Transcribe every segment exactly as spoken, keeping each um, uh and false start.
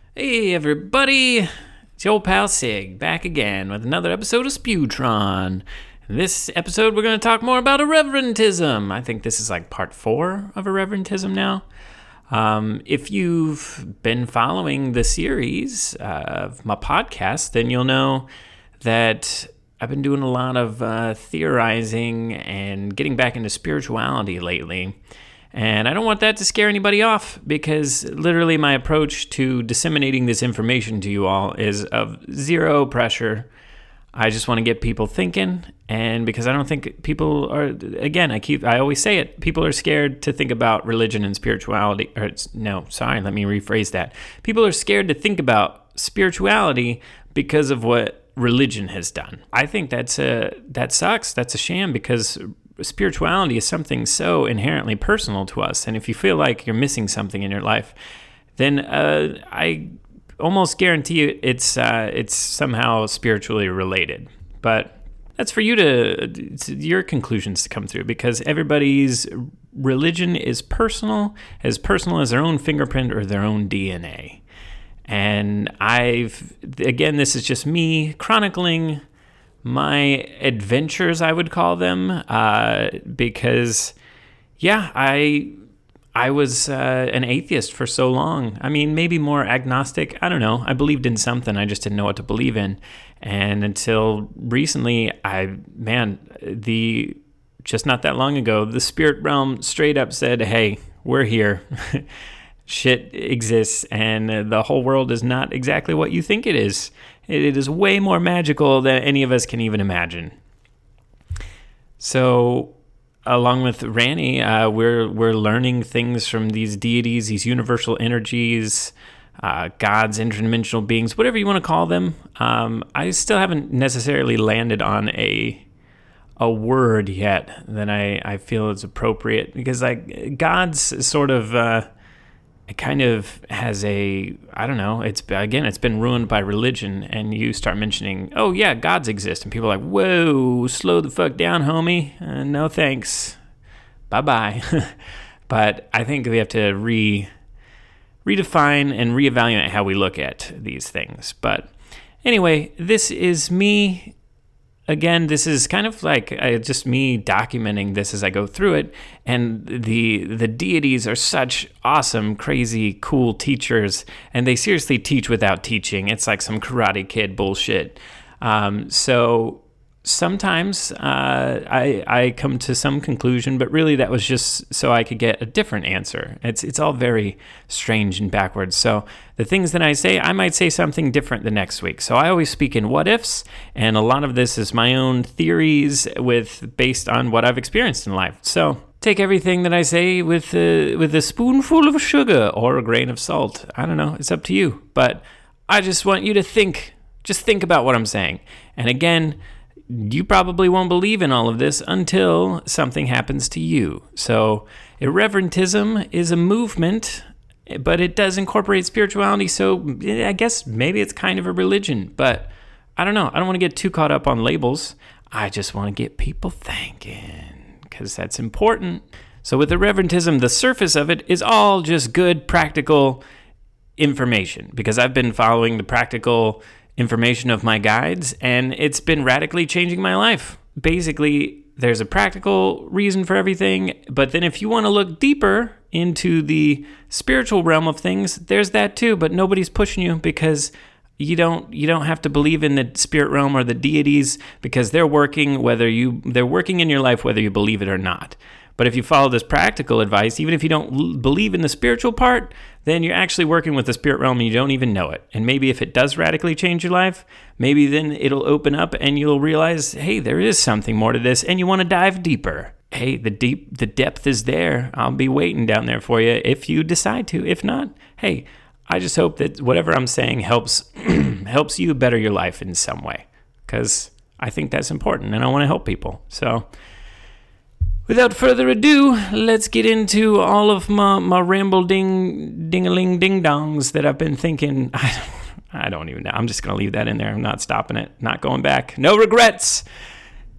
Hey everybody, it's your old pal Sig back again with another episode of Spewtron. In this episode we're going to talk more about irreverentism. I think this is like part four of irreverentism now. Um, if you've been following the series uh, of my podcast, then you'll know that I've been doing a lot of uh, theorizing and getting back into spirituality lately. And I don't want that to scare anybody off because literally my approach to disseminating this information to you all is of zero pressure. I just want to get people thinking, and because I don't think people are, again, I keep, I always say it, people are scared to think about religion and spirituality, or no, sorry, let me rephrase that. People are scared to think about spirituality because of what religion has done. I think that's a, that sucks, that's a sham, because spirituality is something so inherently personal to us, and if you feel like you're missing something in your life, then uh, I almost guarantee you it's uh, it's somehow spiritually related. But that's for you to, to your conclusions to come through, because everybody's religion is personal, as personal as their own fingerprint or their own D N A. And I've, again, this is just me chronicling my adventures, I would call them, uh, because, yeah, I I was uh, an atheist for so long. I mean, maybe more agnostic. I don't know. I believed in something. I just didn't know what to believe in. And until recently, I, man, the just not that long ago, the spirit realm straight up said, hey, we're here. Shit exists, and the whole world is not exactly what you think it is. It is way more magical than any of us can even imagine. So, along with Rani, uh, we're we're learning things from these deities, these universal energies, uh, gods, interdimensional beings, whatever you want to call them. Um, I still haven't necessarily landed on a a word yet that I, I feel is appropriate, because like gods sort of. Uh, It kind of has a, I don't know, it's, again, it's been ruined by religion, and you start mentioning, oh yeah, gods exist, and people are like, whoa, slow the fuck down, homie, uh, no thanks, bye-bye. But I think we have to re redefine and reevaluate how we look at these things. But anyway, this is me. Again, this is kind of like uh, just me documenting this as I go through it, and the the deities are such awesome, crazy, cool teachers, and they seriously teach without teaching. It's like some Karate Kid bullshit. Um, so sometimes uh, I I come to some conclusion, but really that was just so I could get a different answer. It's it's all very strange and backwards. So the things that I say, I might say something different the next week. So I always speak in what ifs, and a lot of this is my own theories with based on what I've experienced in life. So take everything that I say with uh, with a spoonful of sugar or a grain of salt. I don't know. It's up to you. But I just want you to think. Just think about what I'm saying. And again, you probably won't believe in all of this until something happens to you. So irreverentism is a movement, but it does incorporate spirituality. So I guess maybe it's kind of a religion, but I don't know. I don't want to get too caught up on labels. I just want to get people thinking, because that's important. So with irreverentism, the surface of it is all just good, practical information, because I've been following the practical information of my guides, and it's been radically changing my life. Basically, there's a practical reason for everything, but then if you want to look deeper into the spiritual realm of things, there's that too, but nobody's pushing you, because you don't you don't have to believe in the spirit realm or the deities, because they're working whether you they're working in your life whether you believe it or not. But if you follow this practical advice, even if you don't l- believe in the spiritual part, then you're actually working with the spirit realm and you don't even know it. And maybe if it does radically change your life, maybe then it'll open up and you'll realize, hey, there is something more to this, and you want to dive deeper. Hey, the deep, the depth is there. I'll be waiting down there for you if you decide to. If not, hey, I just hope that whatever I'm saying helps helps you better your life in some way, because I think that's important and I want to help people. So without further ado, let's get into all of my, my ramble ding ding-a-ling ding-dongs that I've been thinking. I don't, I don't even know. I'm just going to leave that in there. I'm not stopping it. Not going back. No regrets.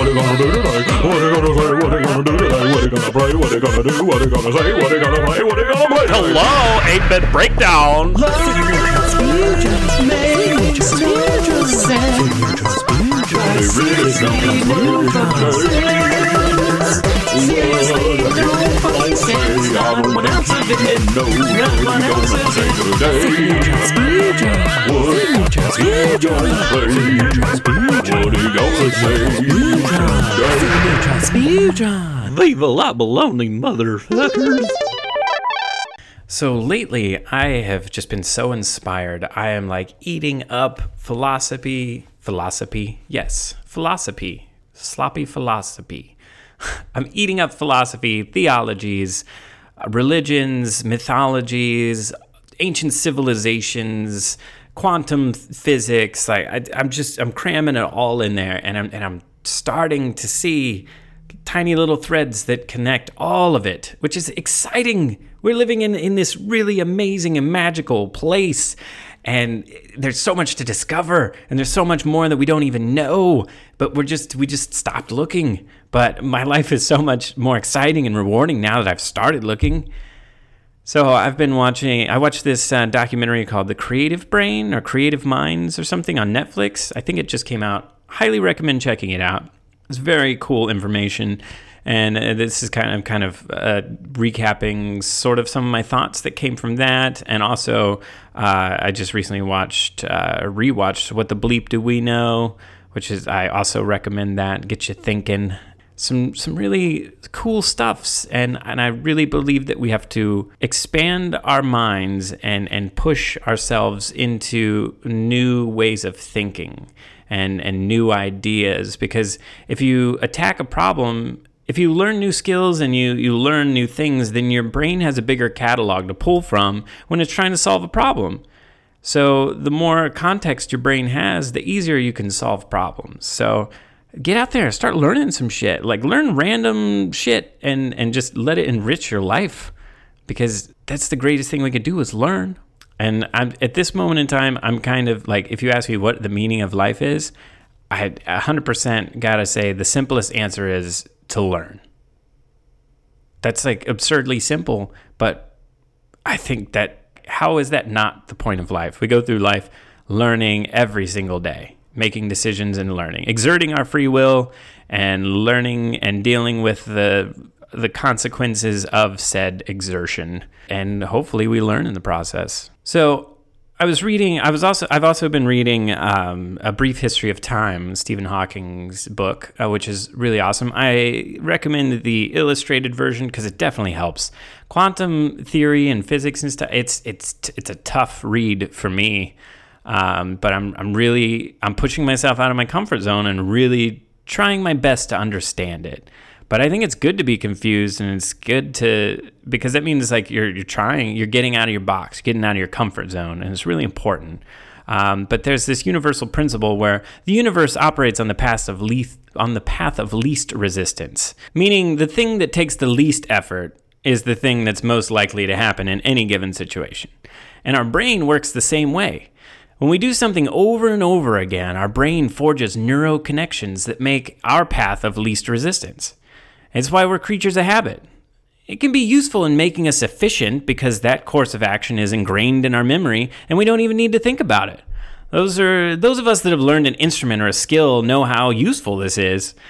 What they gonna do today? What they gonna say? What they gonna do today? What they gonna play? What they gonna do? What they gonna say? What they gonna play? What they gonna play? Hello, eight-bit breakdown. Viva la baloney, motherfuckers. So lately, I have just been so inspired. I am like eating up philosophy, philosophy, yes, philosophy, sloppy philosophy. I'm eating up philosophy, theologies, religions, mythologies, ancient civilizations, quantum physics. Like I, I'm just, I'm cramming it all in there, and I'm and I'm starting to see tiny little threads that connect all of it, which is exciting. We're living in, in this really amazing and magical place, and there's so much to discover, and there's so much more that we don't even know, but we're just we just stopped looking. But my life is so much more exciting and rewarding now that I've started looking. So I've been watching, I watched this uh, documentary called The Creative Brain or Creative Minds or something on Netflix. I think it just came out. Highly recommend checking it out. It's very cool information, and uh, this is kind of kind of uh, recapping sort of some of my thoughts that came from that, and also uh, I just recently watched, uh, rewatched What the Bleep Do We Know, which is, I also recommend that, get you thinking. Some some really cool stuffs, and, and I really believe that we have to expand our minds and, and push ourselves into new ways of thinking and, and new ideas, because if you attack a problem, if you learn new skills and you, you learn new things, then your brain has a bigger catalog to pull from when it's trying to solve a problem. So the more context your brain has, the easier you can solve problems. So get out there, start learning some shit. Like, learn random shit and, and just let it enrich your life, because that's the greatest thing we could do is learn. And I'm, at this moment in time, I'm kind of like, if you ask me what the meaning of life is, I one hundred percent gotta say the simplest answer is to learn. That's like absurdly simple, but I think that, how is that not the point of life? We go through life learning every single day, making decisions and learning, exerting our free will and learning and dealing with the the consequences of said exertion. And hopefully we learn in the process. So I was reading, I was also, I've also been reading um, A Brief History of Time, Stephen Hawking's book, uh, which is really awesome. I recommend the illustrated version because it definitely helps. Quantum theory and physics and stuff, it's it's it's a tough read for me. Um, but I'm I'm really I'm pushing myself out of my comfort zone and really trying my best to understand it. But I think it's good to be confused, and it's good to, because that means like you're you're trying, you're getting out of your box, getting out of your comfort zone, and it's really important. Um, but there's this universal principle where the universe operates on the path of least on the path of least resistance, meaning the thing that takes the least effort is the thing that's most likely to happen in any given situation. And our brain works the same way. When we do something over and over again, our brain forges neural connections that make our path of least resistance. It's why we're creatures of habit. It can be useful in making us efficient because that course of action is ingrained in our memory and we don't even need to think about it. Those are those of us that have learned an instrument or a skill know how useful this is.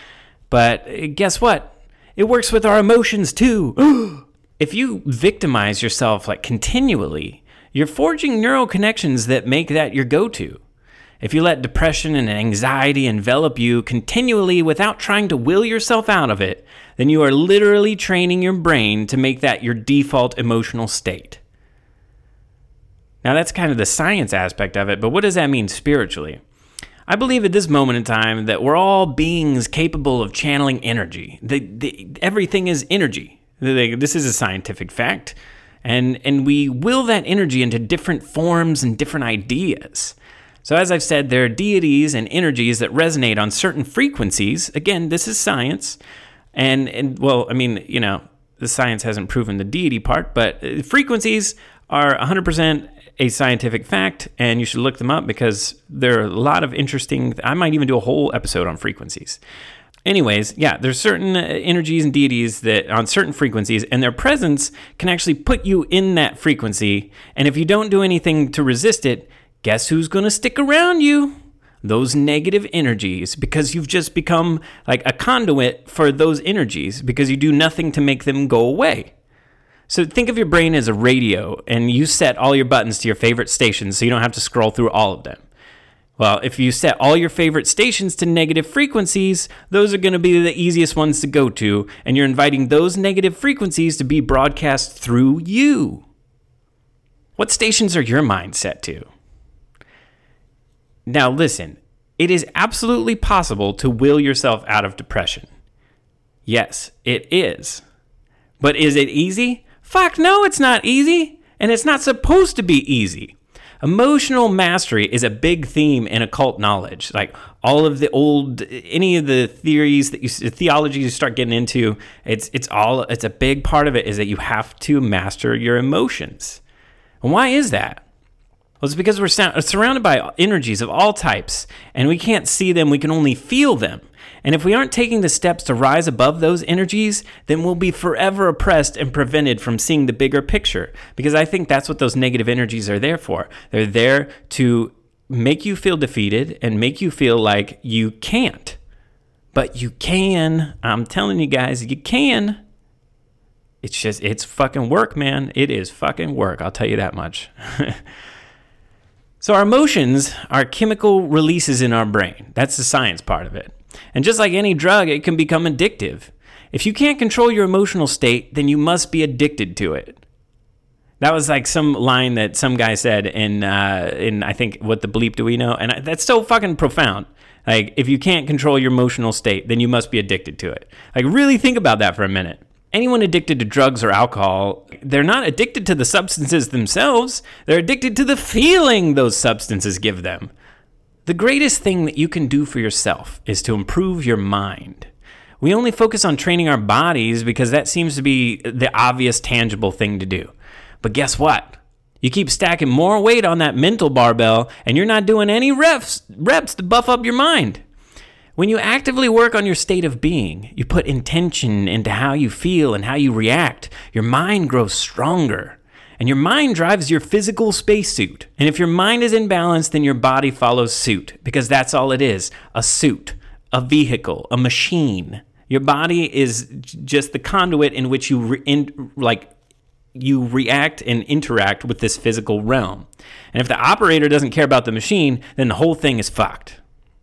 But guess what? It works with our emotions too. If you victimize yourself like continually, you're forging neural connections that make that your go-to. If you let depression and anxiety envelop you continually without trying to will yourself out of it, then you are literally training your brain to make that your default emotional state. Now that's kind of the science aspect of it, but what does that mean spiritually? I believe at this moment in time that we're all beings capable of channeling energy. The, the, everything is energy. This is a scientific fact. And, and we will that energy into different forms and different ideas. So as I've said, there are deities and energies that resonate on certain frequencies. Again, this is science. And, and well, I mean, you know, the science hasn't proven the deity part, but frequencies are one hundred percent a scientific fact, and you should look them up because there are a lot of interesting, I might even do a whole episode on frequencies. Anyways, yeah, there's certain energies and deities that on certain frequencies, and their presence can actually put you in that frequency, and if you don't do anything to resist it, guess who's going to stick around you? Those negative energies, because you've just become like a conduit for those energies because you do nothing to make them go away. So think of your brain as a radio, and you set all your buttons to your favorite stations so you don't have to scroll through all of them. Well, if you set all your favorite stations to negative frequencies, those are going to be the easiest ones to go to, and you're inviting those negative frequencies to be broadcast through you. What stations are your mind set to? Now listen, it is absolutely possible to will yourself out of depression. Yes, it is. But is it easy? Fuck no, it's not easy, and it's not supposed to be easy. Emotional mastery is a big theme in occult knowledge. Like all of the old, any of the theories that you, theology you start getting into, it's it's all, it's a big part of it is that you have to master your emotions. And why is that? Well, it's because we're surrounded by energies of all types, and we can't see them, we can only feel them. And if we aren't taking the steps to rise above those energies, then we'll be forever oppressed and prevented from seeing the bigger picture. Because I think that's what those negative energies are there for. They're there to make you feel defeated and make you feel like you can't. But you can. I'm telling you guys, you can. It's just, it's fucking work, man. It is fucking work. I'll tell you that much. So our emotions are chemical releases in our brain. That's the science part of it. And just like any drug, it can become addictive. If you can't control your emotional state, then you must be addicted to it. That was like some line that some guy said in, uh, in I think, What the Bleep Do We Know? And I, that's so fucking profound. Like, if you can't control your emotional state, then you must be addicted to it. Like, really think about that for a minute. Anyone addicted to drugs or alcohol, they're not addicted to the substances themselves. They're addicted to the feeling those substances give them. The greatest thing that you can do for yourself is to improve your mind. We only focus on training our bodies because that seems to be the obvious, tangible thing to do. But guess what? You keep stacking more weight on that mental barbell, and you're not doing any reps, reps to buff up your mind. When you actively work on your state of being, you put intention into how you feel and how you react, your mind grows stronger. And your mind drives your physical spacesuit. And if your mind is in balance, then your body follows suit. Because that's all it is. A suit. A vehicle. A machine. Your body is just the conduit in which you re- in, like you react and interact with this physical realm. And if the operator doesn't care about the machine, then the whole thing is fucked.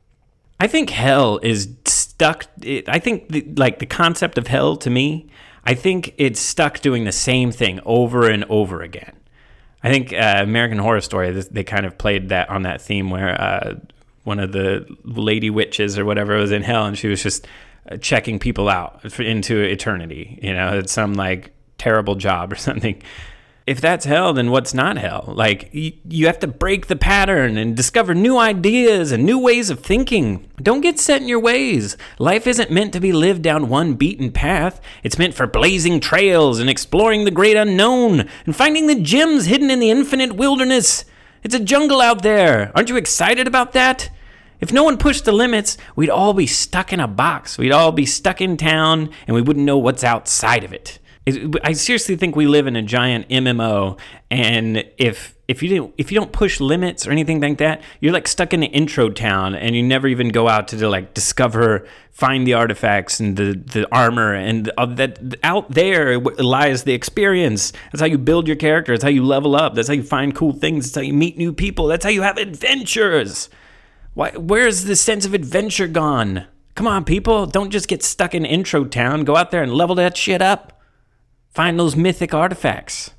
I think hell is stuck. It, I think the, like the concept of hell to me, I think it's stuck doing the same thing over and over again. I think uh, American Horror Story, they kind of played that on that theme where uh, one of the lady witches or whatever was in hell, and she was just checking people out for, into eternity. You know, it's some like terrible job or something. If that's hell, then what's not hell? Like, you, you have to break the pattern and discover new ideas and new ways of thinking. Don't get set in your ways. Life isn't meant to be lived down one beaten path. It's meant for blazing trails and exploring the great unknown and finding the gems hidden in the infinite wilderness. It's a jungle out there. Aren't you excited about that? If no one pushed the limits, we'd all be stuck in a box. We'd all be stuck in town, and we wouldn't know what's outside of it. I seriously think we live in a giant M M O, and if if you don't if you don't push limits or anything like that, you're like stuck in the intro town, and you never even go out to like discover, find the artifacts and the the armor, and uh, that out there lies the experience. That's how you build your character. That's how you level up. That's how you find cool things. That's how you meet new people. That's how you have adventures. Why? Where's the sense of adventure gone? Come on, people! Don't just get stuck in intro town. Go out there and level that shit up. Find those mythic artifacts.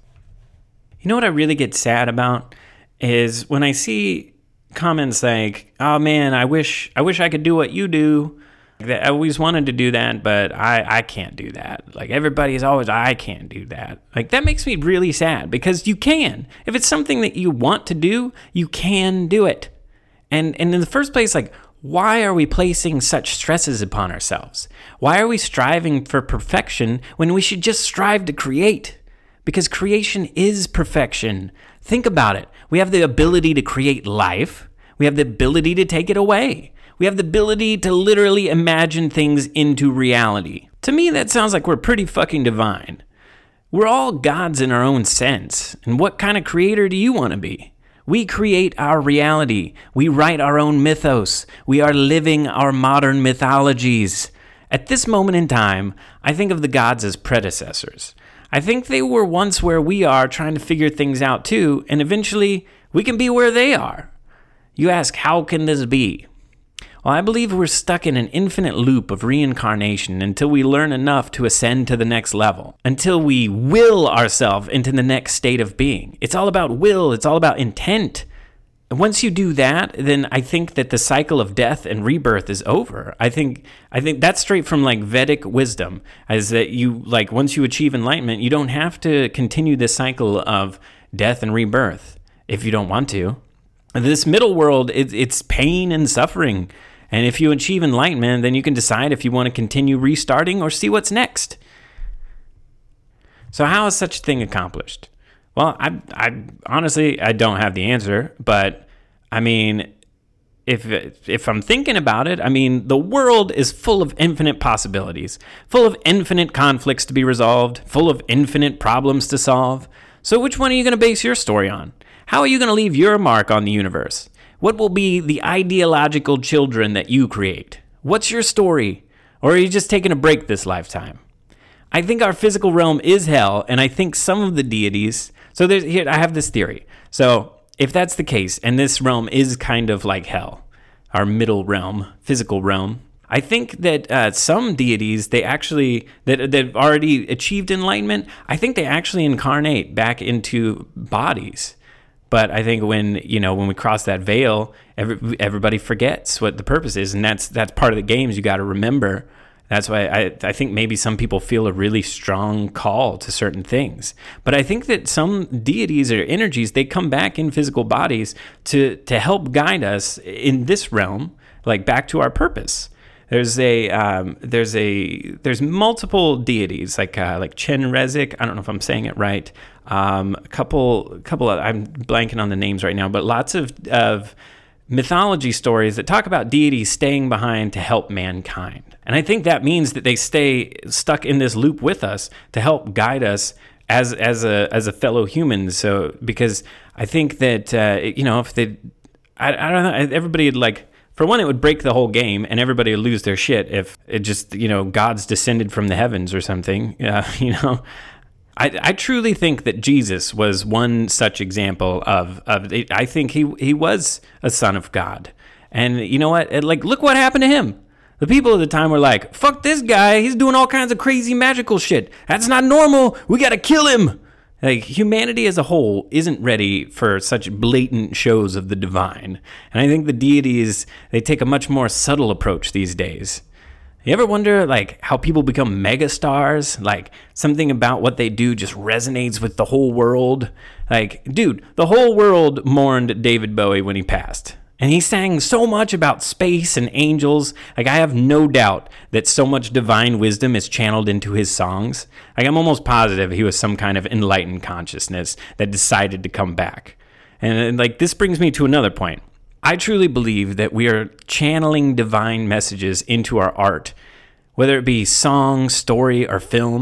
You know what I really get sad about is when I see comments like, "Oh man, I wish I wish I could do what you do. I always wanted to do that, but I, I can't do that." Like everybody's always, "I can't do that." Like that makes me really sad because you can. If it's something that you want to do, you can do it. And and in the first place, like, why are we placing such stresses upon ourselves? Why are we striving for perfection when we should just strive to create? Because creation is perfection. Think about it. We have the ability to create life. We have the ability to take it away. We have the ability to literally imagine things into reality. To me, that sounds like we're pretty fucking divine. We're all gods in our own sense. And what kind of creator do you want to be? We create our reality. We write our own mythos. We are living our modern mythologies. At this moment in time, I think of the gods as predecessors. I think they were once where we are trying to figure things out too, and eventually we can be where they are. You ask, how can this be? Well, I believe we're stuck in an infinite loop of reincarnation until we learn enough to ascend to the next level, until we will ourselves into the next state of being. It's all about will. It's all about intent. And once you do that, then I think that the cycle of death and rebirth is over. I think I think that's straight from like Vedic wisdom, is that you like once you achieve enlightenment, you don't have to continue this cycle of death and rebirth if you don't want to. This middle world, it, it's pain and suffering. And if you achieve enlightenment, then you can decide if you want to continue restarting or see what's next. So how is such a thing accomplished? Well, I, I honestly, I don't have the answer, but I mean, if if I'm thinking about it, I mean, the world is full of infinite possibilities, full of infinite conflicts to be resolved, full of infinite problems to solve. So which one are you going to base your story on? How are you going to leave your mark on the universe? What will be the ideological children that you create? What's your story? Or are you just taking a break this lifetime? I think our physical realm is hell, and I think some of the deities... So there's here I have this theory. So if that's the case, and this realm is kind of like hell, our middle realm, physical realm, I think that uh, some deities, they actually, that that have already achieved enlightenment, I think they actually incarnate back into bodies. But I think when, you know, when we cross that veil, every, everybody forgets what the purpose is, and that's that's part of the games you got to remember. That's why I, I think maybe some people feel a really strong call to certain things. But I think that some deities or energies, they come back in physical bodies to, to help guide us in this realm, like back to our purpose. There's a um, there's a there's multiple deities like uh, like Chenrezig. I don't know if I'm saying it right. Um, a couple a couple of, I'm blanking on the names right now, but lots of of mythology stories that talk about deities staying behind to help mankind. And I think that means that they stay stuck in this loop with us to help guide us as as a as a fellow human. So because I think that uh, you know if they I, I don't know everybody would like. For one, it would break the whole game, and everybody would lose their shit if it just, you know, gods descended from the heavens or something. Uh, you know, I, I truly think that Jesus was one such example of of. I think he he was a son of God, and you know what? Like, look what happened to him. The people at the time were like, "Fuck this guy! He's doing all kinds of crazy magical shit. That's not normal. We gotta kill him." Like, humanity as a whole isn't ready for such blatant shows of the divine. And I think the deities, they take a much more subtle approach these days. You ever wonder, like, how people become megastars? Like, something about what they do just resonates with the whole world? Like, dude, the whole world mourned David Bowie when he passed. And he sang so much about space and angels. Like, I have no doubt that so much divine wisdom is channeled into his songs. Like, I'm almost positive he was some kind of enlightened consciousness that decided to come back. And, like, this brings me to another point. I truly believe that we are channeling divine messages into our art. Whether it be song, story, or film,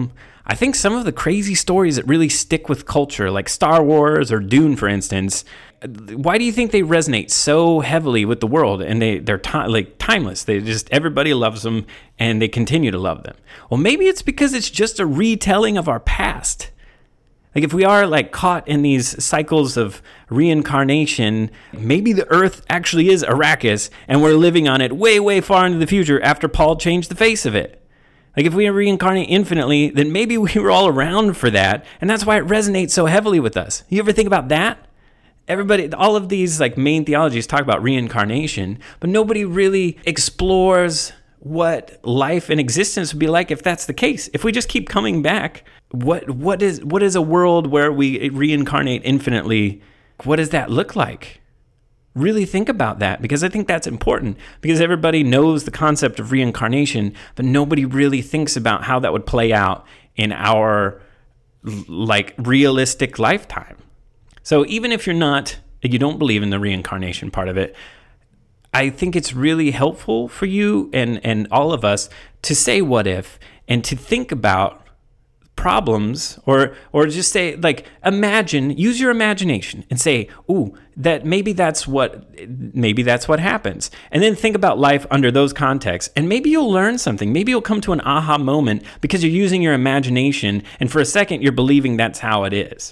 I think some of the crazy stories that really stick with culture, like Star Wars or Dune, for instance, why do you think they resonate so heavily with the world? And they, they're ti- like timeless. They just, everybody loves them and they continue to love them. Well, maybe it's because it's just a retelling of our past. Like if we are like caught in these cycles of reincarnation, maybe the earth actually is Arrakis and we're living on it way, way far into the future after Paul changed the face of it. Like if we reincarnate infinitely, then maybe we were all around for that. And that's why it resonates so heavily with us. You ever think about that? Everybody, all of these like main theologies talk about reincarnation, but nobody really explores what life and existence would be like if that's the case. If we just keep coming back, what what is what is a world where we reincarnate infinitely? What does that look like? Really think about that, because I think that's important, because everybody knows the concept of reincarnation, but nobody really thinks about how that would play out in our like realistic lifetime. So even if you're not, you don't believe in the reincarnation part of it, I think it's really helpful for you and, and all of us to say what if and to think about problems, or or just say, like, imagine, use your imagination and say, ooh, that maybe that's what maybe that's what happens. And then think about life under those contexts, and maybe you'll learn something. Maybe you'll come to an aha moment because you're using your imagination, and for a second you're believing that's how it is.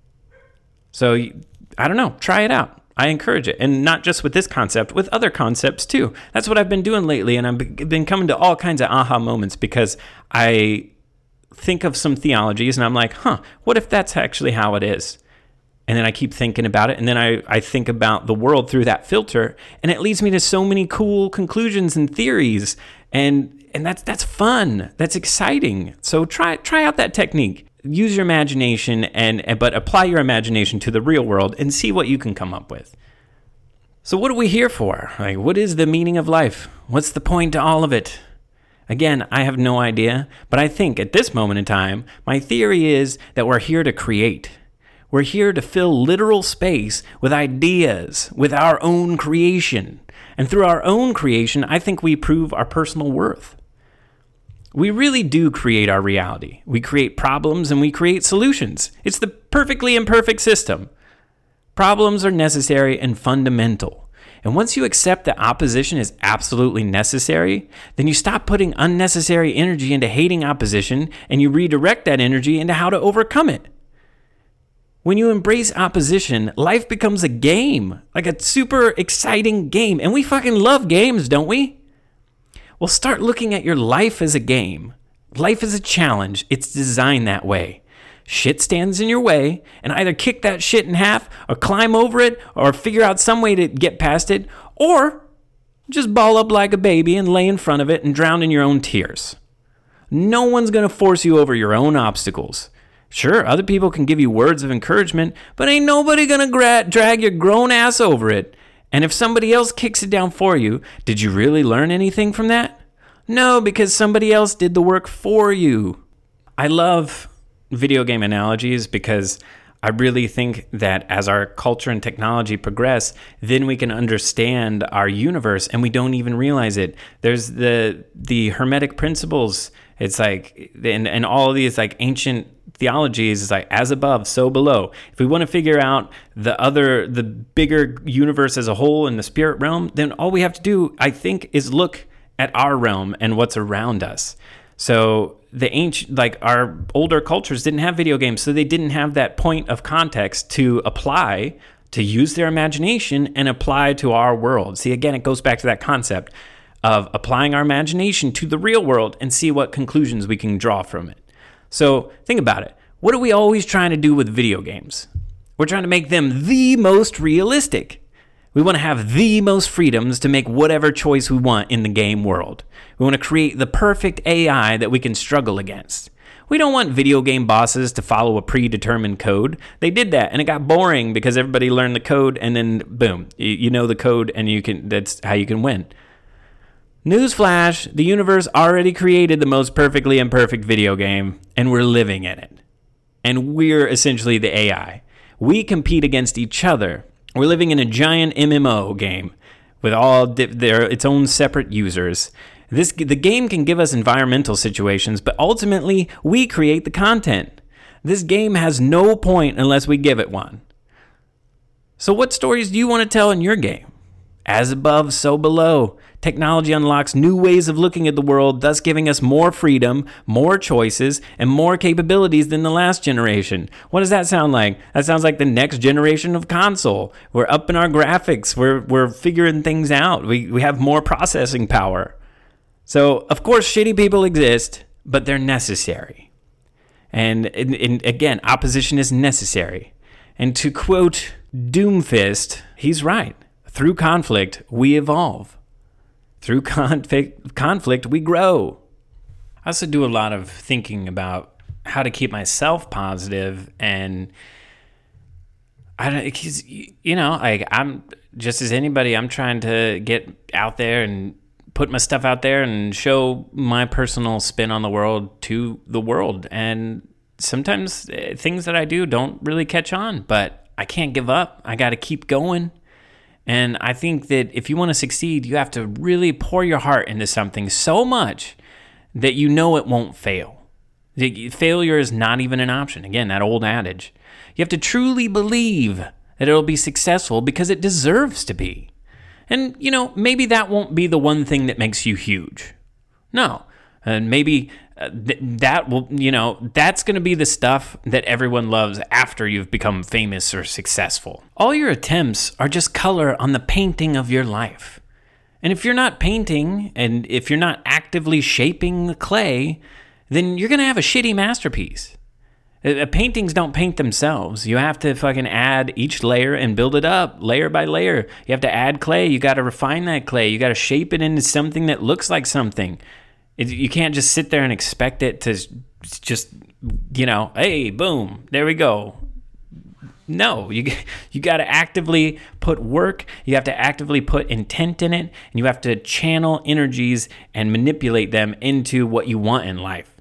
So I don't know, try it out. I encourage it. And not just with this concept, with other concepts too. That's what I've been doing lately, and I've been coming to all kinds of aha moments because I think of some theologies and I'm like, huh, what if that's actually how it is? And then I keep thinking about it, and then I, I think about the world through that filter, and it leads me to so many cool conclusions and theories, and and that's that's fun. That's exciting. So try try out that technique. Use your imagination, and, and but apply your imagination to the real world and see what you can come up with. So what are we here for? Like, what is the meaning of life? What's the point to all of it? Again, I have no idea, but I think at this moment in time, my theory is that we're here to create. We're here to fill literal space with ideas, with our own creation. And through our own creation, I think we prove our personal worth. We really do create our reality. We create problems and we create solutions. It's the perfectly imperfect system. Problems are necessary and fundamental. And once you accept that opposition is absolutely necessary, then you stop putting unnecessary energy into hating opposition, and you redirect that energy into how to overcome it. When you embrace opposition, life becomes a game, like a super exciting game. And we fucking love games, don't we? Well, start looking at your life as a game. Life is a challenge. It's designed that way. Shit stands in your way, and either kick that shit in half, or climb over it, or figure out some way to get past it, or just ball up like a baby and lay in front of it and drown in your own tears. No one's going to force you over your own obstacles. Sure, other people can give you words of encouragement, but ain't nobody going to gra- drag your grown ass over it. And if somebody else kicks it down for you, did you really learn anything from that? No, because somebody else did the work for you. I love video game analogies because I really think that as our culture and technology progress, then we can understand our universe and we don't even realize it. There's the the Hermetic principles. It's like, and, and all of these like ancient theologies is like as above, so below. If we want to figure out the other, the bigger universe as a whole in the spirit realm, then all we have to do, I think, is look at our realm and what's around us. So the ancient, like our older cultures didn't have video games, so they didn't have that point of context to apply, to use their imagination and apply to our world. See, again, it goes back to that concept of applying our imagination to the real world and see what conclusions we can draw from it. So think about it. What are we always trying to do with video games? We're trying to make them the most realistic. We want to have the most freedoms to make whatever choice we want in the game world. We want to create the perfect A I that we can struggle against. We don't want video game bosses to follow a predetermined code. They did that, and it got boring because everybody learned the code, and then boom, you know the code, and you can. That's how you can win. Newsflash, the universe already created the most perfectly imperfect video game, and we're living in it. And we're essentially the A I. We compete against each other. We're living in a giant M M O game with all di- their its own separate users. This the game can give us environmental situations, but ultimately we create the content. This game has no point unless we give it one. So what stories do you want to tell in your game? As above, so below. Technology unlocks new ways of looking at the world, thus giving us more freedom, more choices, and more capabilities than the last generation. What does that sound like? That sounds like the next generation of console. We're upping our graphics. We're we're figuring things out. We we have more processing power. So, of course, shitty people exist, but they're necessary. And, and, and again, opposition is necessary. And to quote Doomfist, he's right. Through conflict, we evolve. Through conflict, conflict, we grow. I also do a lot of thinking about how to keep myself positive, and I don't, cause, you know, like I'm just as anybody. I'm trying to get out there and put my stuff out there and show my personal spin on the world to the world. And sometimes things that I do don't really catch on, but I can't give up. I got to keep going. And I think that if you want to succeed, you have to really pour your heart into something so much that you know it won't fail. Failure is not even an option. Again, that old adage. You have to truly believe that it'll be successful because it deserves to be. And, you know, maybe that won't be the one thing that makes you huge. No. And maybe uh, th- that will, you know, that's going to be the stuff that everyone loves after you've become famous or successful. All your attempts are just color on the painting of your life. And if you're not painting, and if you're not actively shaping the clay, then you're going to have a shitty masterpiece. Uh, paintings don't paint themselves. You have to fucking add each layer and build it up layer by layer. You have to add clay. You got to refine that clay. You got to shape it into something that looks like something. You can't just sit there and expect it to just, you know, hey, boom, there we go. No, you you got to actively put work. You have to actively put intent in it, and you have to channel energies and manipulate them into what you want in life.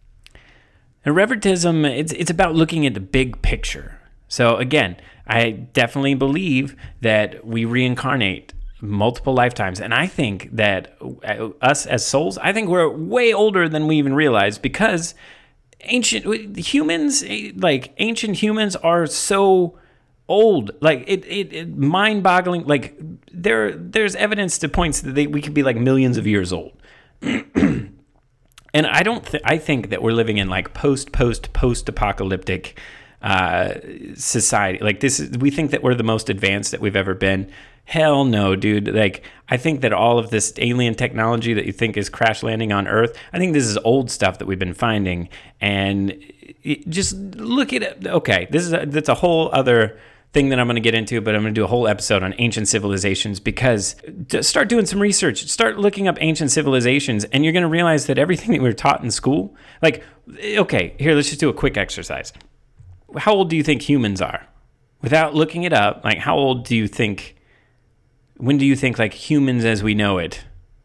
And Revertism, it's it's about looking at the big picture. So again, I definitely believe that we reincarnate multiple lifetimes. And I think that us as souls, I think we're way older than we even realize, because ancient humans, like ancient humans are so old, like it, it, it mind-boggling. Like there, there's evidence to points that they, we could be like millions of years old. And I don't, th- I think that we're living in like post, post, post-apocalyptic uh, society. Like this is, we think that we're the most advanced that we've ever been. Hell no, dude. Like, I think that all of this alien technology that you think is crash landing on Earth, I think this is old stuff that we've been finding. And it, just look at it. Okay, this is a, that's a whole other thing that I'm going to get into, but I'm going to do a whole episode on ancient civilizations, because start doing some research, start looking up ancient civilizations, and you're going to realize that everything that we were taught in school, like, okay, here, let's just do a quick exercise. How old do you think humans are? Without looking it up, like, how old do you think... When do you think like humans as we know it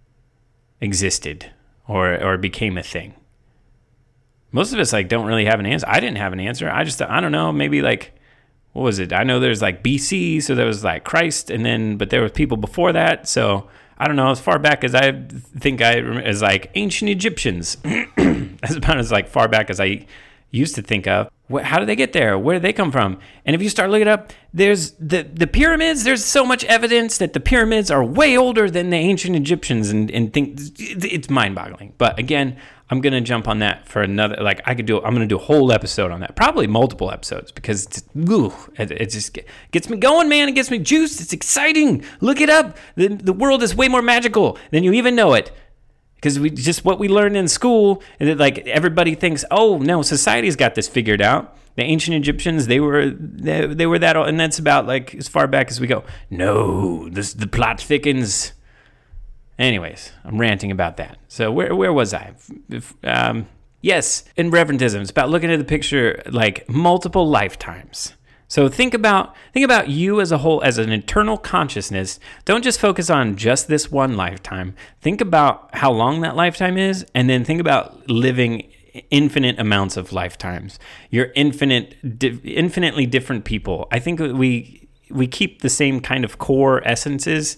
existed or or became a thing? Most of us like don't really have an answer. I didn't have an answer. I just, I don't know, maybe like, what was it? I know there's like B C, so there was like Christ, and then, but there was people before that. So I don't know, as far back as I think I, as like ancient Egyptians, as about as like far back as I used to think of. How did they get there? Where did they come from? And if you start looking up, there's the, the pyramids. There's so much evidence that the pyramids are way older than the ancient Egyptians, and, and think it's mind-boggling. But again, I'm going to jump on that for another, like I could do, I'm going to do a whole episode on that, probably multiple episodes, because it's, ooh, it, it just gets me going, man. It gets me juiced. It's exciting. Look it up. The, the world is way more magical than you even know it. Because we just what we learned in school, and that like everybody thinks, oh no, society's got this figured out. The ancient Egyptians, they were they, they were that, and that's about like as far back as we go. No, this the plot thickens. Anyways, I'm ranting about that. So where where was I? If, um, yes, in Reverentism, it's about looking at the picture like multiple lifetimes. So think about think about you as a whole, as an eternal consciousness. Don't just focus on just this one lifetime. Think about how long that lifetime is, and then think about living infinite amounts of lifetimes. You're infinite, di- infinitely different people. I think we we keep the same kind of core essences,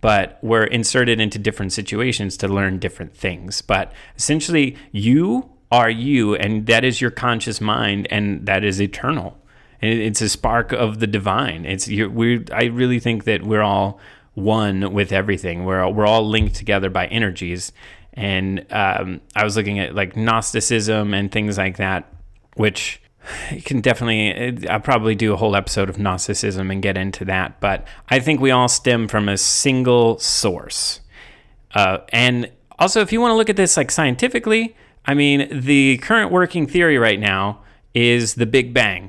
but we're inserted into different situations to learn different things. But essentially, you are you, and that is your conscious mind, and that is eternal. And it's a spark of the divine. It's you. We. I really think that we're all one with everything. We're all, we're all linked together by energies. And um, I was looking at like Gnosticism and things like that, which you can definitely, I'll probably do a whole episode of Gnosticism and get into that. But I think we all stem from a single source. Uh, and also, if you want to look at this like scientifically, I mean, the current working theory right now is the Big Bang.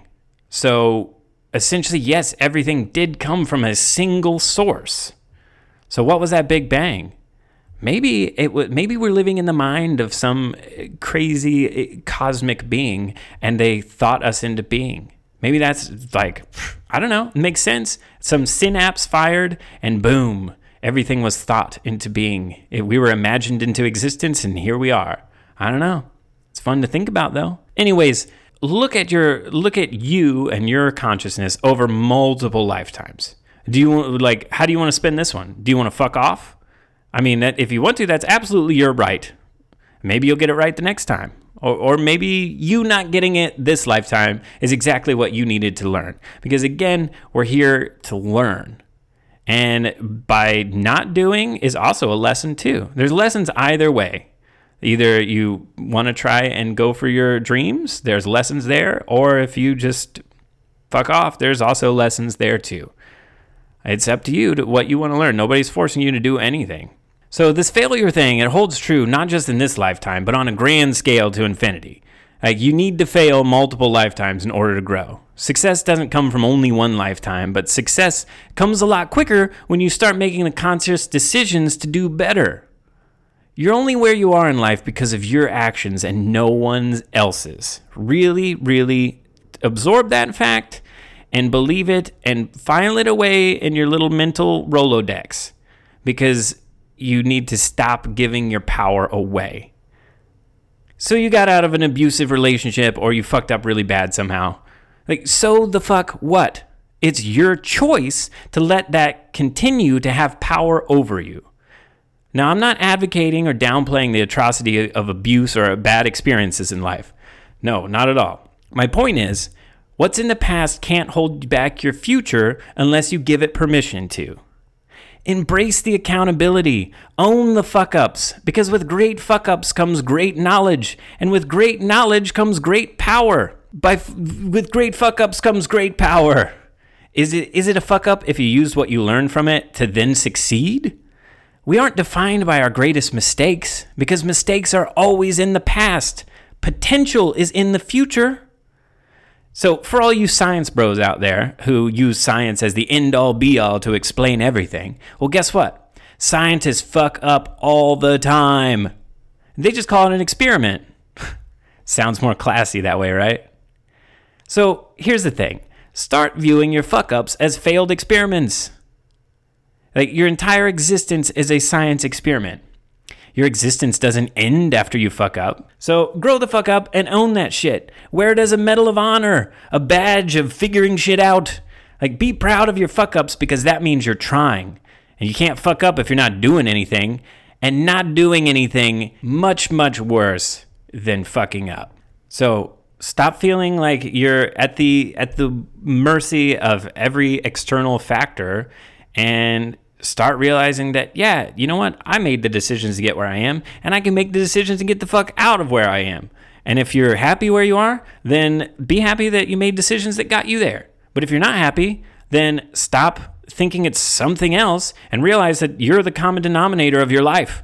So essentially, yes, everything did come from a single source. So what was that Big Bang? Maybe it w- maybe we're living in the mind of some crazy cosmic being, and they thought us into being. Maybe that's like, I don't know, it makes sense. Some synapse fired, and boom, everything was thought into being. It, we were imagined into existence, and here we are. I don't know. It's fun to think about, though. Anyways, look at your look at you and your consciousness over multiple lifetimes. Do you like? How do you want to spend this one? Do you want to fuck off? I mean, that if you want to, that's absolutely your right. Maybe you'll get it right the next time. Or, or maybe you not getting it this lifetime is exactly what you needed to learn. Because again, we're here to learn. And by not doing is also a lesson too. There's lessons either way. Either you want to try and go for your dreams, there's lessons there. Or if you just fuck off, there's also lessons there too. It's up to you to what you want to learn. Nobody's forcing you to do anything. So this failure thing, it holds true not just in this lifetime, but on a grand scale to infinity. Like, you need to fail multiple lifetimes in order to grow. Success doesn't come from only one lifetime, but success comes a lot quicker when you start making the conscious decisions to do better. You're only where you are in life because of your actions and no one else's. Really, really absorb that fact and believe it and file it away in your little mental Rolodex, because you need to stop giving your power away. So you got out of an abusive relationship, or you fucked up really bad somehow. Like, so the fuck what? It's your choice to let that continue to have power over you. Now, I'm not advocating or downplaying the atrocity of abuse or bad experiences in life. No, not at all. My point is, what's in the past can't hold back your future unless you give it permission to. Embrace the accountability. Own the fuck-ups, because with great fuck-ups comes great knowledge, and with great knowledge comes great power. By f- with great fuck-ups comes great power. Is it is it a fuck-up if you use what you learned from it to then succeed? We aren't defined by our greatest mistakes, because mistakes are always in the past. Potential is in the future. So for all you science bros out there who use science as the end-all be-all to explain everything, well, guess what? Scientists fuck up all the time. They just call it an experiment. Sounds more classy that way, right? So here's the thing. Start viewing your fuck-ups as failed experiments. Like, your entire existence is a science experiment. Your existence doesn't end after you fuck up. So grow the fuck up and own that shit. Wear it as a medal of honor, a badge of figuring shit out. Like, be proud of your fuck ups, because that means you're trying. And you can't fuck up if you're not doing anything. And not doing anything, much, much worse than fucking up. So stop feeling like you're at the at the mercy of every external factor, and start realizing that, yeah, you know what? I made the decisions to get where I am, and I can make the decisions to get the fuck out of where I am. And if you're happy where you are, then be happy that you made decisions that got you there. But if you're not happy, then stop thinking it's something else and realize that you're the common denominator of your life.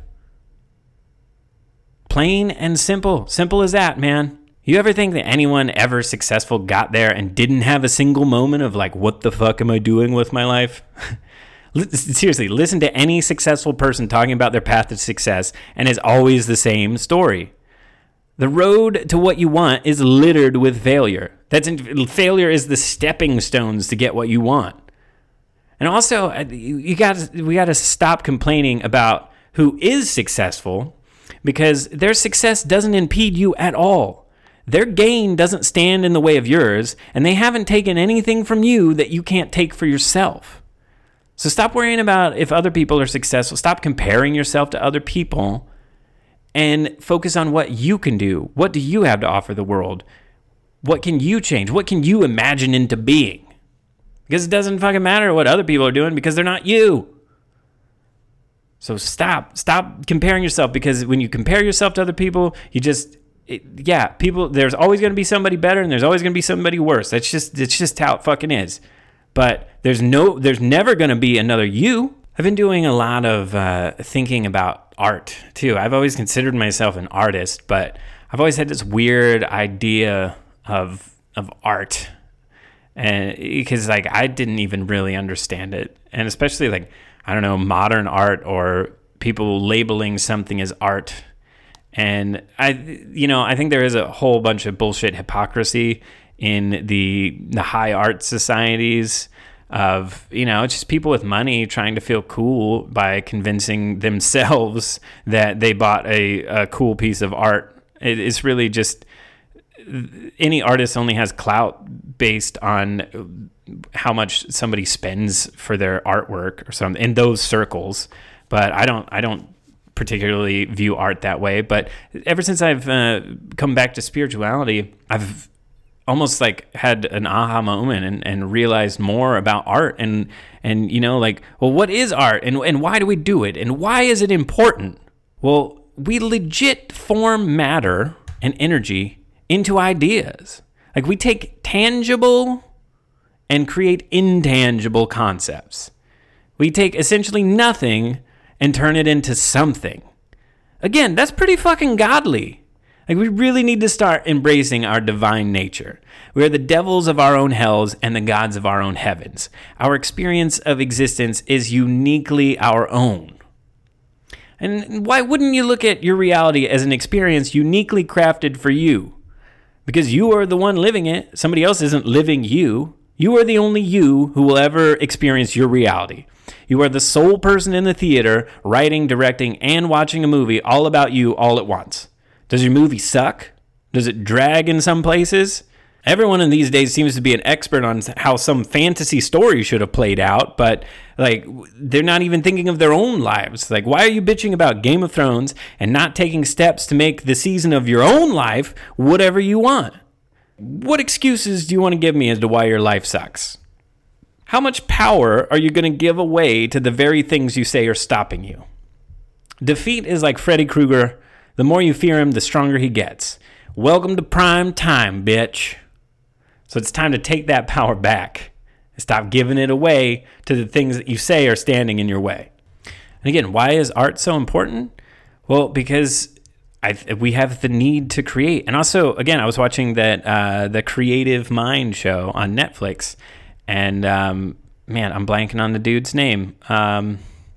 Plain and simple. Simple as that, man. You ever think that anyone ever successful got there and didn't have a single moment of like, what the fuck am I doing with my life? Seriously, listen to any successful person talking about their path to success, and it's always the same story. The road to what you want is littered with failure. That's in, failure is the stepping stones to get what you want. And also, you, you got we got to stop complaining about who is successful, because their success doesn't impede you at all. Their gain doesn't stand in the way of yours, and they haven't taken anything from you that you can't take for yourself. So stop worrying about if other people are successful. Stop comparing yourself to other people and focus on what you can do. What do you have to offer the world? What can you change? What can you imagine into being? Because it doesn't fucking matter what other people are doing because they're not you. So stop. Stop comparing yourself, because when you compare yourself to other people, you just, it, yeah, people, there's always going to be somebody better and there's always going to be somebody worse. That's just, it's just how it fucking is. But there's no, there's never going to be another you. I've been doing a lot of uh, thinking about art too. I've always considered myself an artist, but I've always had this weird idea of of art, and because like I didn't even really understand it, and especially like I don't know, modern art or people labeling something as art. And I, you know, I think there is a whole bunch of bullshit hypocrisy in the the high art societies of, you know, it's just people with money trying to feel cool by convincing themselves that they bought a, a cool piece of art. It, it's really just, any artist only has clout based on how much somebody spends for their artwork or something in those circles. But I don't, I don't particularly view art that way. But ever since I've uh, come back to spirituality, I've almost like had an aha moment and, and realized more about art and, and, you know, like, well, what is art and, and why do we do it? And why is it important? Well, we legit form matter and energy into ideas. Like we take tangible and create intangible concepts. We take essentially nothing and turn it into something. Again, that's pretty fucking godly. Like we really need to start embracing our divine nature. We are the devils of our own hells and the gods of our own heavens. Our experience of existence is uniquely our own. And why wouldn't you look at your reality as an experience uniquely crafted for you? Because you are the one living it. Somebody else isn't living you. You are the only you who will ever experience your reality. You are the sole person in the theater, writing, directing, and watching a movie all about you all at once. Does your movie suck? Does it drag in some places? Everyone in these days seems to be an expert on how some fantasy story should have played out, but like they're not even thinking of their own lives. Like, why are you bitching about Game of Thrones and not taking steps to make the season of your own life whatever you want? What excuses do you want to give me as to why your life sucks? How much power are you going to give away to the very things you say are stopping you? Defeat is like Freddy Krueger. The more you fear him, the stronger he gets. Welcome to prime time, bitch. So it's time to take that power back and stop giving it away to the things that you say are standing in your way. And again, why is art so important? Well, because I, we have the need to create. And also, again, I was watching that uh, the Creative Mind show on Netflix. And, um, man, I'm blanking on the dude's name. Um...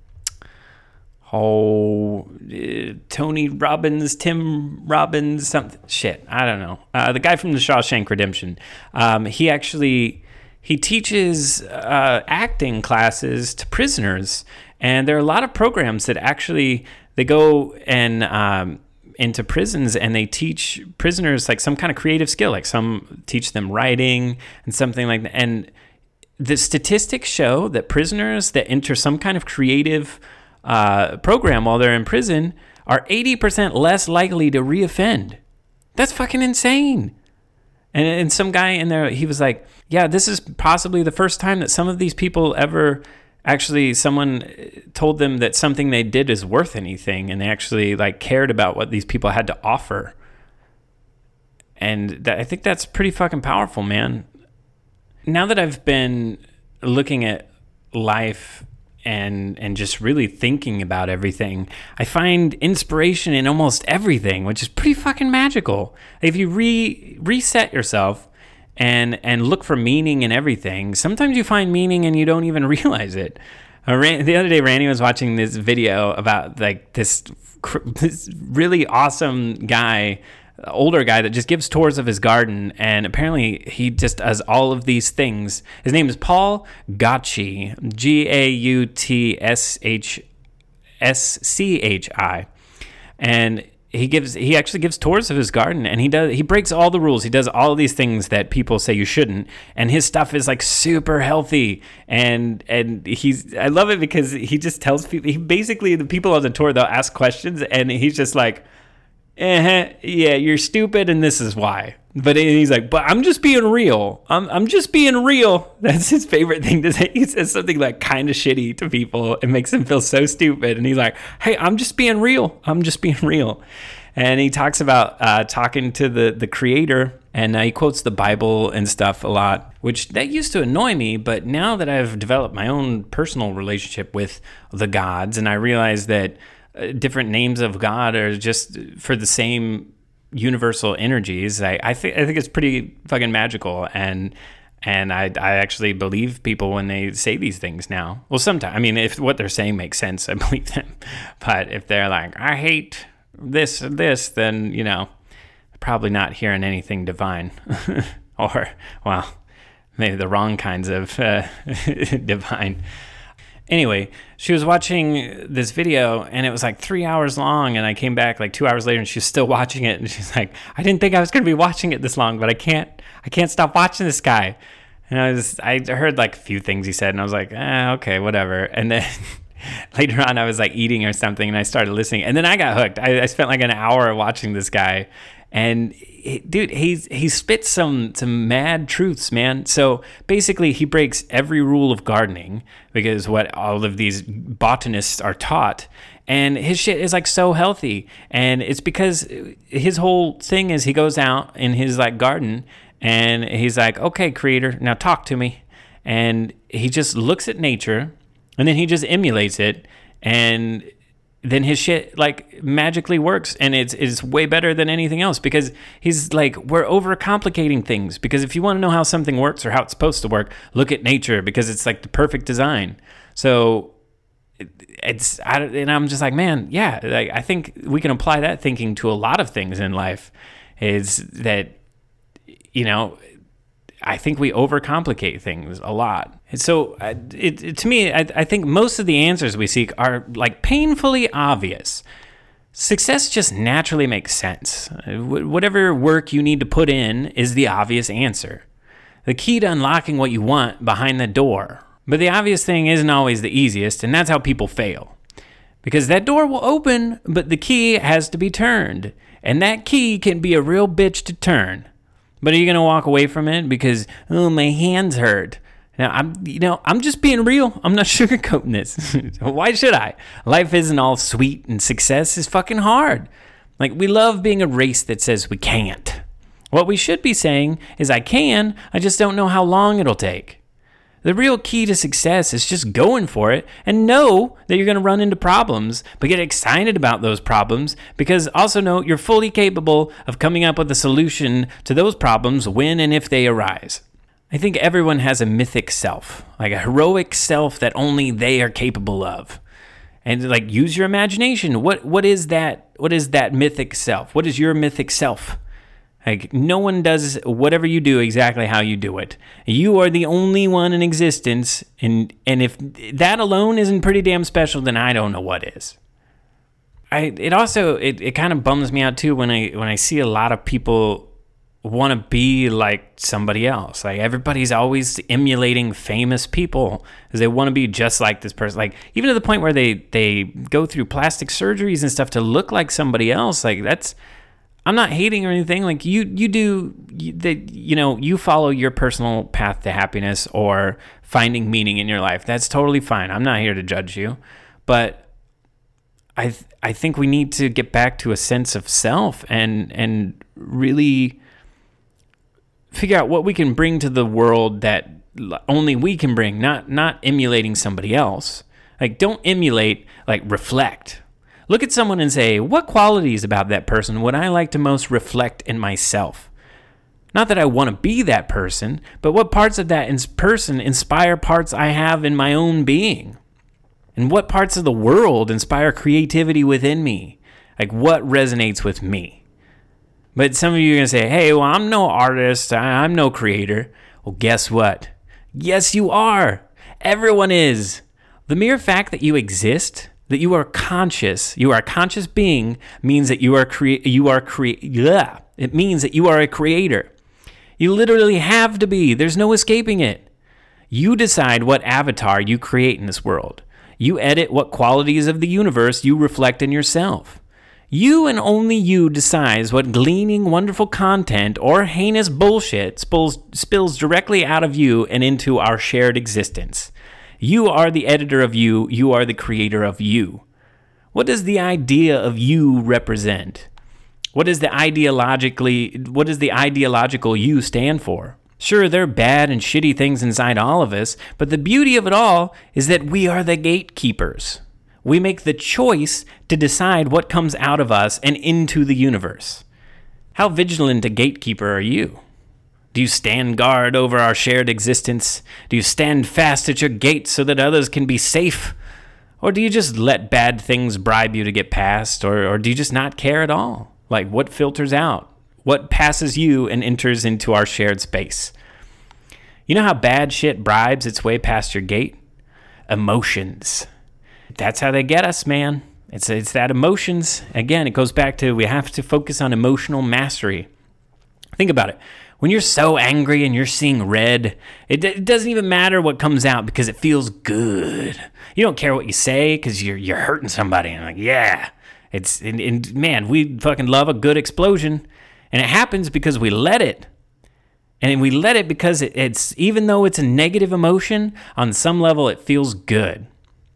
Oh, uh, Tony Robbins, Tim Robbins, something, shit, I don't know. Uh, the guy from the Shawshank Redemption. Um, he actually, he teaches uh, acting classes to prisoners. And there are a lot of programs that actually, they go and um, into prisons and they teach prisoners like some kind of creative skill. Like some teach them writing and something like that. And the statistics show that prisoners that enter some kind of creative Uh, program while they're in prison are eighty percent less likely to reoffend. That's fucking insane. And, and some guy in there, he was like, yeah, this is possibly the first time that some of these people ever actually, someone told them that something they did is worth anything, and they actually like cared about what these people had to offer. And that, I think that's pretty fucking powerful, man. Now that I've been looking at life and and just really thinking about everything, I find inspiration in almost everything, which is pretty fucking magical. If you re reset yourself and and look for meaning in everything, sometimes you find meaning and you don't even realize it. Uh, Ran- the other day, Randy was watching this video about like this, this really awesome guy, older guy that just gives tours of his garden, and apparently he just does all of these things. His name is Paul Gautschi, G A U T S H S C H I, and he gives he actually gives tours of his garden, and he does he breaks all the rules. He does all of these things that people say you shouldn't, and his stuff is like super healthy. And and he's I love it because he just tells people. He basically the people on the tour, they'll ask questions, and he's just like, eh, yeah, you're stupid, and this is why. But he's like, but I'm just being real. I'm I'm just being real. That's his favorite thing to say. He says something like kind of shitty to people. It makes them feel so stupid. And he's like, hey, I'm just being real. I'm just being real. And he talks about uh, talking to the, the creator. And uh, he quotes the Bible and stuff a lot, which that used to annoy me. But now that I've developed my own personal relationship with the gods, and I realize that uh, different names of God are just for the same universal energies, I, I think I think it's pretty fucking magical, and and I I actually believe people when they say these things now. Well, sometimes I mean, if what they're saying makes sense, I believe them. But if they're like, I hate this and this, then you know, probably not hearing anything divine, or well, maybe the wrong kinds of uh, divine. Anyway, she was watching this video, and it was like three hours long, and I came back like two hours later, and she's still watching it, and she's like, I didn't think I was going to be watching it this long, but I can't, I can't stop watching this guy. And I was, I heard like a few things he said, and I was like, eh, okay, whatever. And then later on, I was like eating or something, and I started listening, and then I got hooked. I, I spent like an hour watching this guy, and it, dude, he's he spits some some mad truths, man. So basically, he breaks every rule of gardening because what all of these botanists are taught, and his shit is like so healthy, and it's because his whole thing is he goes out in his like garden, and he's like, okay, creator, now talk to me, and he just looks at nature, and then he just emulates it, and then his shit like magically works, and it's it's way better than anything else because he's like, we're overcomplicating things, because if you want to know how something works or how it's supposed to work, look at nature, because it's like the perfect design. So it's I, and I'm just like, man, yeah, like I think we can apply that thinking to a lot of things in life. Is that, you know, I think we overcomplicate things a lot. And so it, it, to me, I, I think most of the answers we seek are like painfully obvious. Success just naturally makes sense. Whatever work you need to put in is the obvious answer. The key to unlocking what you want behind the door. But the obvious thing isn't always the easiest, and that's how people fail. Because that door will open, but the key has to be turned. And that key can be a real bitch to turn. But are you going to walk away from it because, oh, my hands hurt? Now, I'm, you know, I'm just being real. I'm not sugarcoating this. Why should I? Life isn't all sweet, and success is fucking hard. Like, we love being a race that says we can't. What we should be saying is I can, I just don't know how long it'll take. The real key to success is just going for it and know that you're going to run into problems, but get excited about those problems, because also know you're fully capable of coming up with a solution to those problems when and if they arise. I think everyone has a mythic self, like a heroic self that only they are capable of. And like, use your imagination. What what is that? What is that mythic self? What is your mythic self? Like, no one does whatever you do exactly how you do it. You are the only one in existence, and and if that alone isn't pretty damn special, then I don't know what is. I it also it, it kind of bums me out too when I when I see a lot of people want to be like somebody else. Like, everybody's always emulating famous people because they want to be just like this person. Like, even to the point where they they go through plastic surgeries and stuff to look like somebody else. Like, that's. I'm not hating or anything. Like, you, you do, you, the, you know, you follow your personal path to happiness or finding meaning in your life. That's totally fine. I'm not here to judge you, but I, th- I think we need to get back to a sense of self and and really figure out what we can bring to the world that only we can bring. Not not emulating somebody else. Like, don't emulate. Like, reflect. Look at someone and say, what qualities about that person would I like to most reflect in myself? Not that I want to be that person, but what parts of that ins- person inspire parts I have in my own being? And what parts of the world inspire creativity within me? Like, what resonates with me? But some of you are going to say, hey, well, I'm no artist. I- I'm no creator. Well, guess what? Yes, you are. Everyone is. The mere fact that you exist That you are conscious, you are a conscious being means that you are crea- you are crea- yeah. It means that you are a creator. You literally have to be. There's no escaping it. You decide what avatar you create in this world. You edit what qualities of the universe you reflect in yourself. You and only you decides what gleaning wonderful content or heinous bullshit spills, spills directly out of you and into our shared existence. You are the editor of you. You are the creator of you. What does the idea of you represent? What does the ideologically, what does the ideological you stand for? Sure, there are bad and shitty things inside all of us, but the beauty of it all is that we are the gatekeepers. We make the choice to decide what comes out of us and into the universe. How vigilant a gatekeeper are you? Do you stand guard over our shared existence? Do you stand fast at your gate so that others can be safe? Or do you just let bad things bribe you to get past? Or, or do you just not care at all? Like, what filters out? What passes you and enters into our shared space? You know how bad shit bribes its way past your gate? Emotions. That's how they get us, man. It's it's that emotions. Again, it goes back to we have to focus on emotional mastery. Think about it. When you're so angry and you're seeing red, it, d- it doesn't even matter what comes out because it feels good. You don't care what you say because you're you're hurting somebody. And like, yeah, it's and, and man, we fucking love a good explosion, and it happens because we let it. And we let it because it, it's even though it's a negative emotion, on some level it feels good.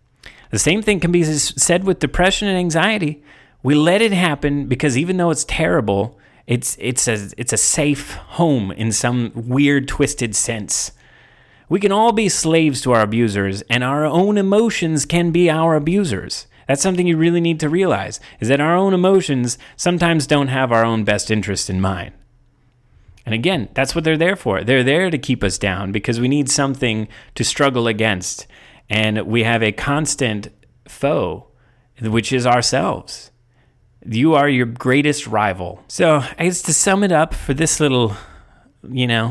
The same thing can be said with depression and anxiety. We let it happen because even though it's terrible, it's it's a it's a safe home in some weird, twisted sense. We can all be slaves to our abusers, and our own emotions can be our abusers. That's something you really need to realize, is that our own emotions sometimes don't have our own best interest in mind. And again, that's what they're there for. They're there to keep us down because we need something to struggle against. And we have a constant foe, which is ourselves. You are your greatest rival. So I guess to sum it up for this little, you know,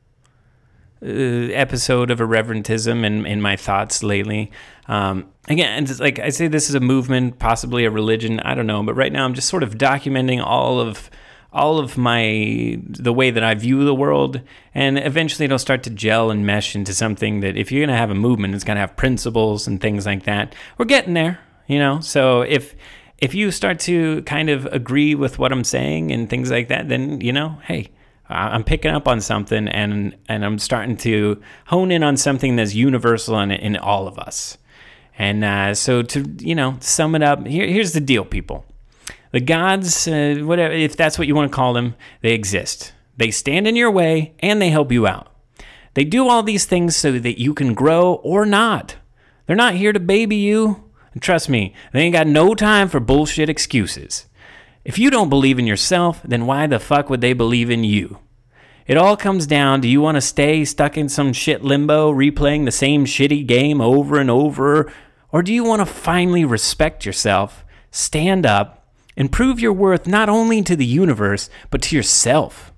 uh, episode of Irreverentism and in my thoughts lately. Um, again, it's like I say, this is a movement, possibly a religion. I don't know. But right now I'm just sort of documenting all of all of my, the way that I view the world, and eventually it'll start to gel and mesh into something that if you're going to have a movement, it's going to have principles and things like that. We're getting there, you know? So if, if you start to kind of agree with what I'm saying and things like that, then, you know, hey, I'm picking up on something and, and I'm starting to hone in on something that's universal in, in all of us. And uh, so to, you know, sum it up, here, here's the deal, people. The gods, uh, whatever, if that's what you want to call them, they exist. They stand in your way and they help you out. They do all these things so that you can grow or not. They're not here to baby you. And trust me, they ain't got no time for bullshit excuses. If you don't believe in yourself, then why the fuck would they believe in you? It all comes down, do you want to stay stuck in some shit limbo, replaying the same shitty game over and over? Or do you want to finally respect yourself, stand up, and prove your worth not only to the universe, but to yourself?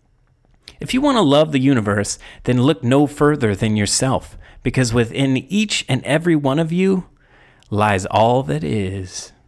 If you want to love the universe, then look no further than yourself, because within each and every one of you lies all that is.